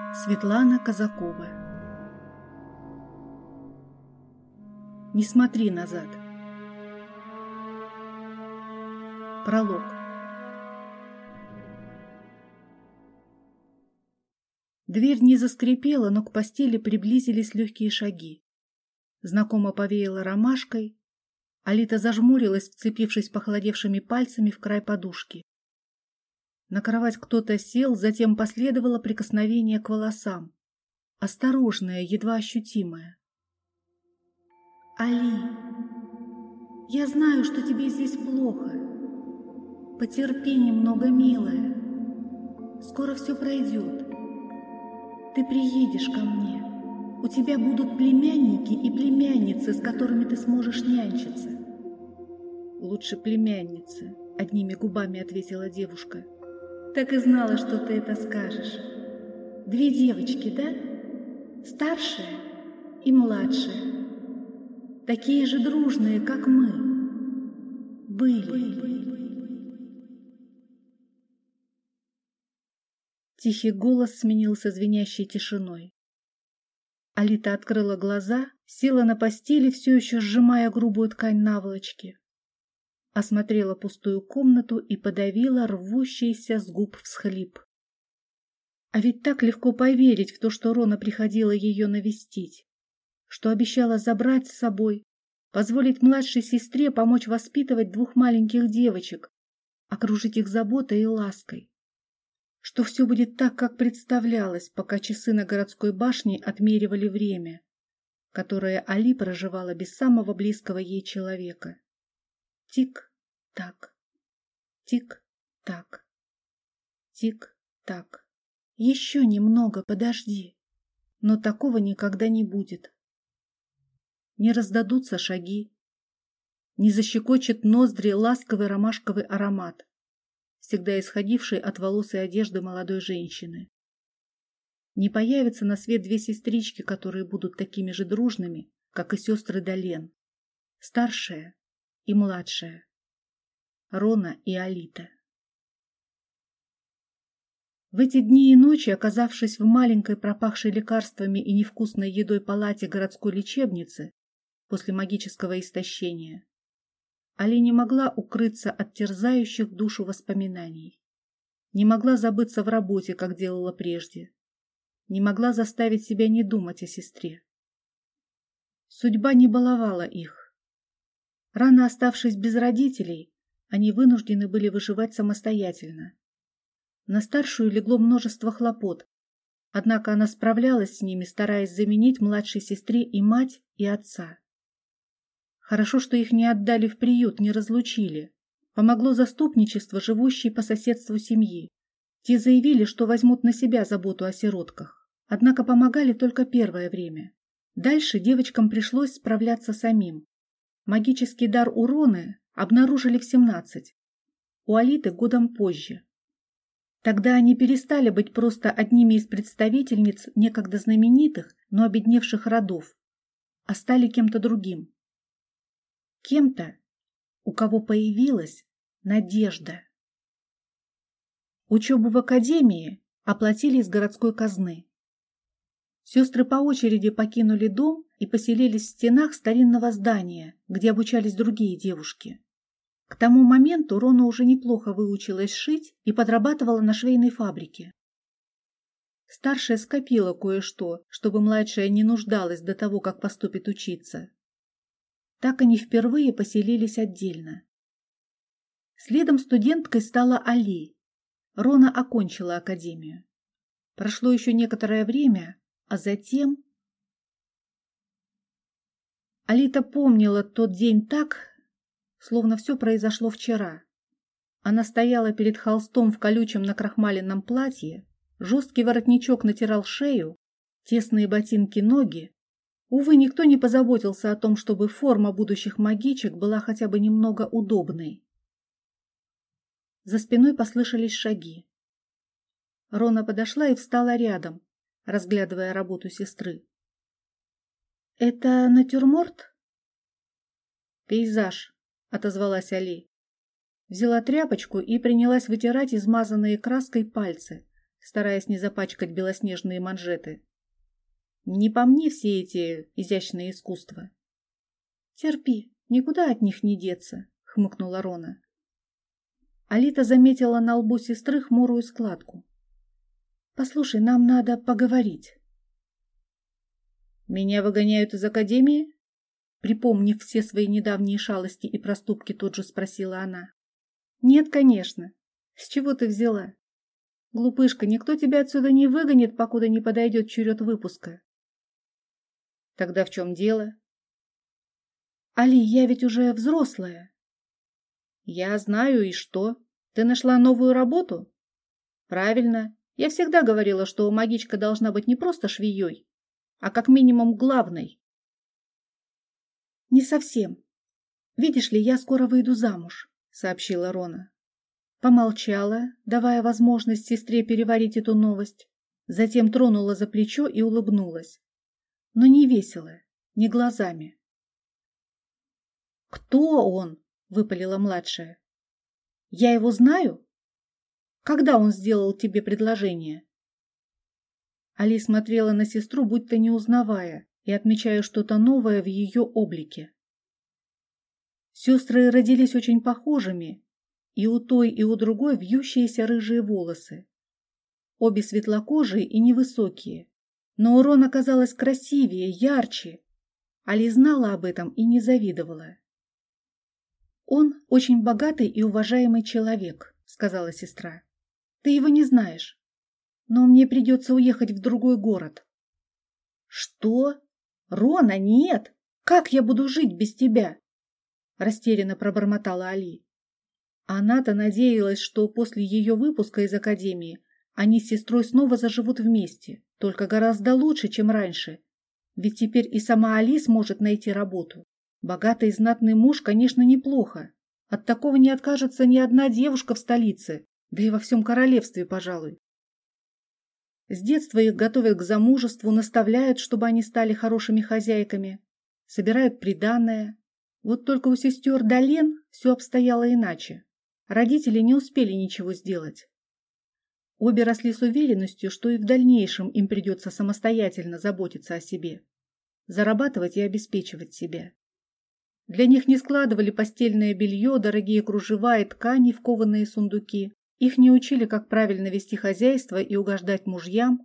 Светлана Казакова. Не смотри назад. Пролог. Дверь не заскрипела, но к постели приблизились легкие шаги. Знакомо повеяло ромашкой. Алита зажмурилась, вцепившись похолодевшими пальцами в край подушки. На кровать кто-то сел, затем последовало прикосновение к волосам. Осторожное, едва ощутимое. «Али, я знаю, что тебе здесь плохо. Потерпи немного, милая. Скоро все пройдет. Ты приедешь ко мне. У тебя будут племянники и племянницы, с которыми ты сможешь нянчиться». «Лучше племянницы», — одними губами ответила девушка. «Так и знала, что ты это скажешь. 2 девочки, да? Старшая и младшая. Такие же дружные, как мы. Были». Тихий голос сменился звенящей тишиной. Алита открыла глаза, села на постели, все еще сжимая грубую ткань наволочки. Осмотрела пустую комнату и подавила рвущийся с губ всхлип. А ведь так легко поверить в то, что Рона приходила ее навестить, что обещала забрать с собой, позволить младшей сестре помочь воспитывать 2 маленьких девочек, окружить их заботой и лаской, что все будет так, как представлялось, пока часы на городской башне отмеривали время, которое Али проживала без самого близкого ей человека. Тик-так, тик-так, тик-так. Еще немного подожди, но такого никогда не будет. Не раздадутся шаги, не защекочет ноздри ласковый ромашковый аромат, всегда исходивший от волос и одежды молодой женщины. Не появятся на свет 2 сестрички, которые будут такими же дружными, как и сестры Долен, старшая и младшая, Рона и Алита. В эти дни и ночи, оказавшись в маленькой пропахшей лекарствами и невкусной едой палате городской лечебницы после магического истощения, Али не могла укрыться от терзающих душу воспоминаний, не могла забыться в работе, как делала прежде, не могла заставить себя не думать о сестре. Судьба не баловала их. Рано оставшись без родителей, они вынуждены были выживать самостоятельно. На старшую легло множество хлопот, однако она справлялась с ними, стараясь заменить младшей сестре и мать, и отца. Хорошо, что их не отдали в приют, не разлучили. Помогло заступничество, живущей по соседству семьи. Те заявили, что возьмут на себя заботу о сиротках, однако помогали только первое время. Дальше девочкам пришлось справляться самим. Магический дар у Роны обнаружили в 17, у Алиты годом позже. Тогда они перестали быть просто одними из представительниц некогда знаменитых, но обедневших родов, а стали кем-то другим. Кем-то, у кого появилась надежда. Учебу в академии оплатили из городской казны. Сестры по очереди покинули дом и поселились в стенах старинного здания, где обучались другие девушки. К тому моменту Рона уже неплохо выучилась шить и подрабатывала на швейной фабрике. Старшая скопила кое-что, чтобы младшая не нуждалась до того, как поступит учиться. Так они впервые поселились отдельно. Следом студенткой стала Али. Рона окончила академию. Прошло еще некоторое время, а затем... Алита помнила тот день так, словно все произошло вчера. Она стояла перед холстом в колючем накрахмаленном платье, жесткий воротничок натирал шею, тесные ботинки ноги. Увы, никто не позаботился о том, чтобы форма будущих магичек была хотя бы немного удобной. За спиной послышались шаги. Рона подошла и встала рядом, разглядывая работу сестры. «Это натюрморт?» «Пейзаж», — отозвалась Али. Взяла тряпочку и принялась вытирать измазанные краской пальцы, стараясь не запачкать белоснежные манжеты. «Не по мне все эти изящные искусства». «Терпи, никуда от них не деться», — хмыкнула Рона. Алита заметила на лбу сестры хмурую складку. «Послушай, нам надо поговорить». «Меня выгоняют из академии?» Припомнив все свои недавние шалости и проступки, тут же спросила она. «Нет, конечно. С чего ты взяла? Глупышка, никто тебя отсюда не выгонит, покуда не подойдет черед выпуска». «Тогда в чем дело?» «Али, я ведь уже взрослая». «Я знаю, и что? Ты нашла новую работу?» «Правильно. Я всегда говорила, что магичка должна быть не просто швеей, а как минимум главной». «Не совсем. Видишь ли, я скоро выйду замуж», — сообщила Рона. Помолчала, давая возможность сестре переварить эту новость, затем тронула за плечо и улыбнулась. Но не весело, не глазами. «Кто он?» — выпалила младшая. «Я его знаю? Когда он сделал тебе предложение?» Али смотрела на сестру, будто не узнавая, и отмечая что-то новое в ее облике. Сестры родились очень похожими, и у той, и у другой вьющиеся рыжие волосы. Обе светлокожие и невысокие, но у Рон оказалась красивее, ярче. Али знала об этом и не завидовала. «Он очень богатый и уважаемый человек», — сказала сестра. «Ты его не знаешь, но мне придется уехать в другой город». «Что? Рона, нет! Как я буду жить без тебя?» Растерянно пробормотала Али. Она-то надеялась, что после ее выпуска из академии они с сестрой снова заживут вместе, только гораздо лучше, чем раньше. Ведь теперь и сама Али сможет найти работу. Богатый и знатный муж, конечно, неплохо. От такого не откажется ни одна девушка в столице, да и во всем королевстве, пожалуй. С детства их готовят к замужеству, наставляют, чтобы они стали хорошими хозяйками, собирают приданое. Вот только у сестер Дален все обстояло иначе. Родители не успели ничего сделать. Обе росли с уверенностью, что и в дальнейшем им придется самостоятельно заботиться о себе, зарабатывать и обеспечивать себя. Для них не складывали постельное белье, дорогие кружева и ткани в кованые сундуки. Их не учили, как правильно вести хозяйство и угождать мужьям.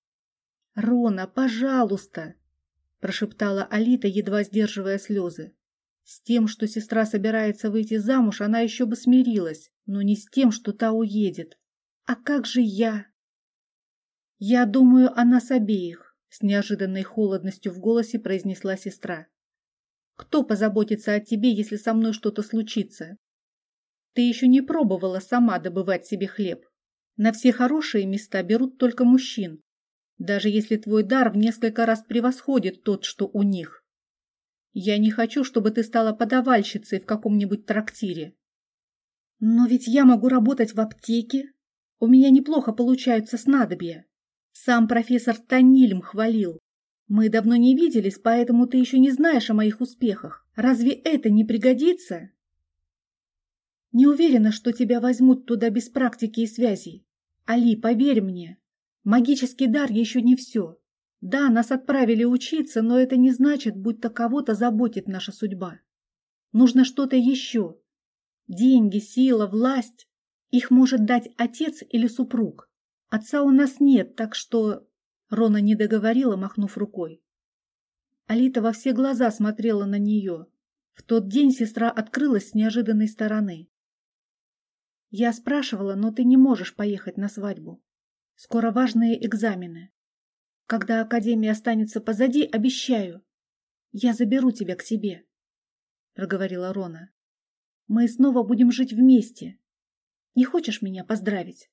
«Рона, пожалуйста!» – прошептала Алита, едва сдерживая слезы. С тем, что сестра собирается выйти замуж, она еще бы смирилась, но не с тем, что та уедет. «А как же я?» «Я думаю о нас обеих», – с неожиданной холодностью в голосе произнесла сестра. «Кто позаботится о тебе, если со мной что-то случится? Ты еще не пробовала сама добывать себе хлеб. На все хорошие места берут только мужчин, даже если твой дар в несколько раз превосходит тот, что у них. Я не хочу, чтобы ты стала подавальщицей в каком-нибудь трактире». «Но ведь я могу работать в аптеке. У меня неплохо получаются снадобья. Сам профессор Танильм хвалил. Мы давно не виделись, поэтому ты еще не знаешь о моих успехах. Разве это не пригодится?» «Не уверена, что тебя возьмут туда без практики и связей. Али, поверь мне, магический дар еще не все. Да, нас отправили учиться, но это не значит, будто кого-то заботит наша судьба. Нужно что-то еще. Деньги, сила, власть. Их может дать отец или супруг. Отца у нас нет, так что...» Рона не договорила, махнув рукой. Алита во все глаза смотрела на нее. В тот день сестра открылась с неожиданной стороны. «Я спрашивала, но ты не можешь поехать на свадьбу. Скоро важные экзамены. Когда академия останется позади, обещаю, я заберу тебя к себе», — проговорила Рона. «Мы снова будем жить вместе. Не хочешь меня поздравить?»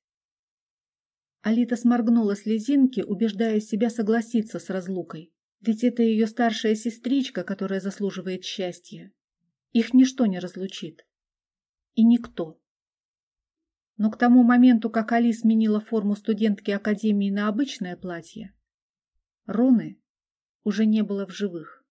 Алита сморгнула слезинки, убеждая себя согласиться с разлукой. Ведь это ее старшая сестричка, которая заслуживает счастья. Их ничто не разлучит. И никто. Но к тому моменту, как Али сменила форму студентки академии на обычное платье, Роны уже не было в живых.